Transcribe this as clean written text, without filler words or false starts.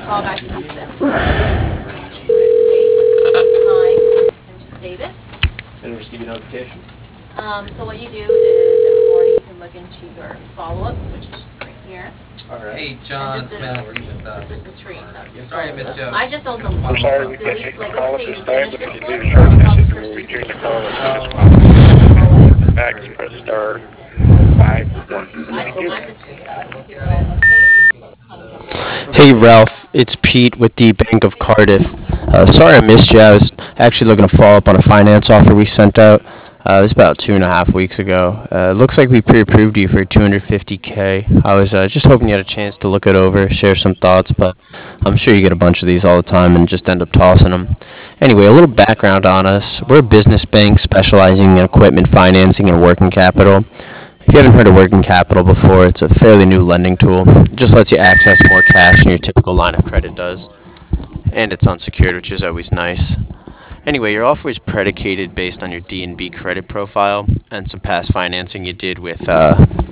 tall guy who needs this. Date, time, and just save it. And receive a notification. So what you do is every morning you can look into your follow-ups, which is right here. All right. Hey, John And this is the tree. That's your Sorry I missed you. I just don't I'm sorry, we can't delete, take like, the call let's at say you this time, finish but if this you one, do show I'll message, just we'll return the proceed. call as soon as Oh. possible. Back, you press star 5. I Thank you. just keep it all okay. Hey Ralph, it's Pete with the Bank of Cardiff. Sorry I missed you. I was actually looking to follow up on a finance offer we sent out. It was about 2.5 weeks ago. Looks like we pre-approved you for 250K. I was just hoping you had a chance to look it over, share some thoughts, but I'm sure you get a bunch of these all the time and just end up tossing them. Anyway, a little background on us. We're a business bank specializing in equipment financing and working capital. If you haven't heard of working capital before, it's a fairly new lending tool. It just lets you access more cash than your typical line of credit does. And it's unsecured, which is always nice. Anyway, your offer is predicated based on your D&B credit profile and some past financing you did with